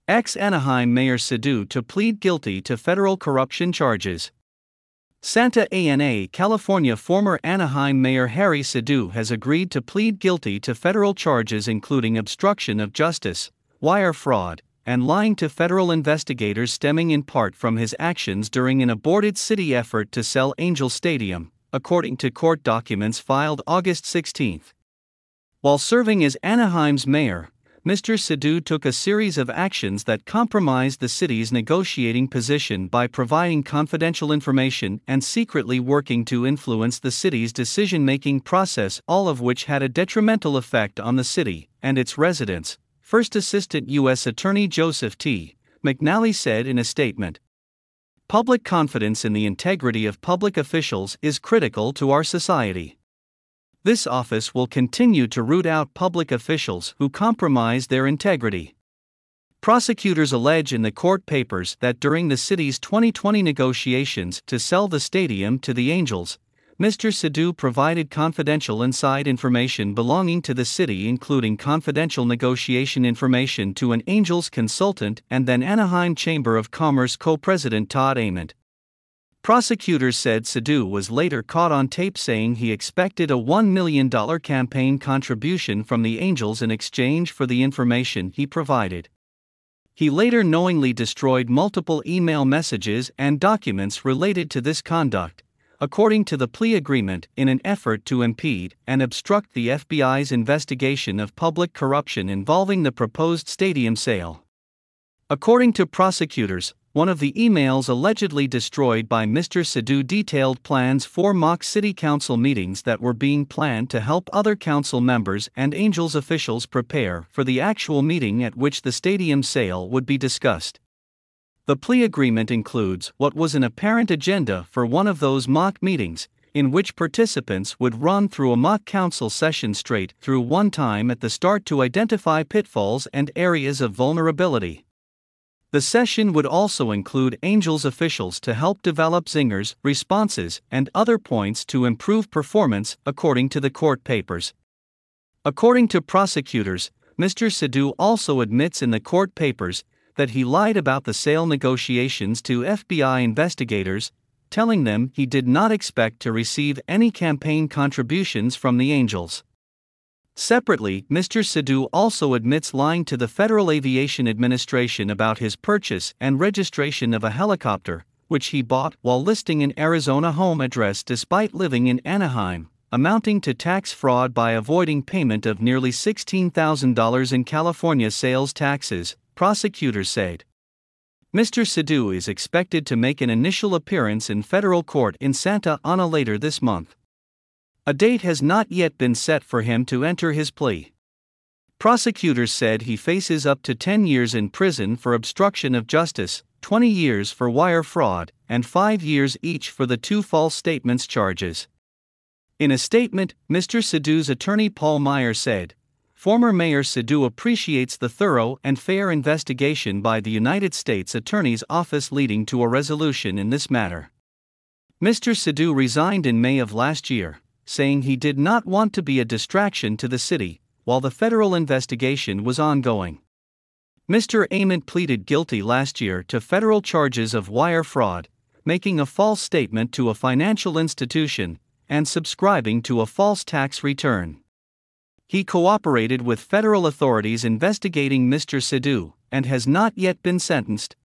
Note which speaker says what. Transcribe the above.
Speaker 1: Ex-Anaheim Mayor Sidhu to plead guilty to federal corruption charges. Santa Ana, California. Former Anaheim Mayor Harry Sidhu has agreed to plead guilty to federal charges including obstruction of justice, wire fraud, and lying to federal investigators stemming in part from his actions during an aborted city effort to sell Angel Stadium, according to court documents filed August 16. While serving as Anaheim's mayor, Mr. Sidhu took a series of actions that compromised the city's negotiating position by providing confidential information and secretly working to influence the city's decision-making process, all of which had a detrimental effect on the city and its residents, First Assistant U.S. Attorney Joseph T. McNally said in a statement. Public confidence in the integrity of public officials is critical to our society. This office will continue to root out public officials who compromise their integrity. Prosecutors allege in the court papers that during the city's 2020 negotiations to sell the stadium to the Angels, Mr. Sidhu provided confidential inside information belonging to the city, including confidential negotiation information to an Angels consultant and then Anaheim Chamber of Commerce co-president Todd Ament. Prosecutors said Sidhu was later caught on tape saying he expected a $1 million campaign contribution from the Angels in exchange for the information he provided. He later knowingly destroyed multiple email messages and documents related to this conduct, according to the plea agreement, in an effort to impede and obstruct the FBI's investigation of public corruption involving the proposed stadium sale. According to prosecutors, one of the emails allegedly destroyed by Mr. Sidhu detailed plans for mock city council meetings that were being planned to help other council members and Angels officials prepare for the actual meeting at which the stadium sale would be discussed. The plea agreement includes what was an apparent agenda for one of those mock meetings, in which participants would run through a mock council session straight through one time at the start to identify pitfalls and areas of vulnerability. The session would also include Angels officials to help develop zingers, responses, and other points to improve performance, according to the court papers. According to prosecutors, Mr. Sidhu also admits in the court papers that he lied about the sale negotiations to FBI investigators, telling them he did not expect to receive any campaign contributions from the Angels. Separately, Mr. Sidhu also admits lying to the Federal Aviation Administration about his purchase and registration of a helicopter, which he bought while listing an Arizona home address despite living in Anaheim, amounting to tax fraud by avoiding payment of nearly $16,000 in California sales taxes, prosecutors said. Mr. Sidhu is expected to make an initial appearance in federal court in Santa Ana later this month. A date has not yet been set for him to enter his plea. Prosecutors said he faces up to 10 years in prison for obstruction of justice, 20 years for wire fraud, and 5 years each for the 2 false statements charges. In a statement, Mr. Sidhu's attorney Paul Meyer said, "Former Mayor Sidhu appreciates the thorough and fair investigation by the United States Attorney's Office leading to a resolution in this matter." Mr. Sidhu resigned in May of last year, saying he did not want to be a distraction to the city while the federal investigation was ongoing. Mr. Ament pleaded guilty last year to federal charges of wire fraud, making a false statement to a financial institution, and subscribing to a false tax return. He cooperated with federal authorities investigating Mr. Sidhu and has not yet been sentenced.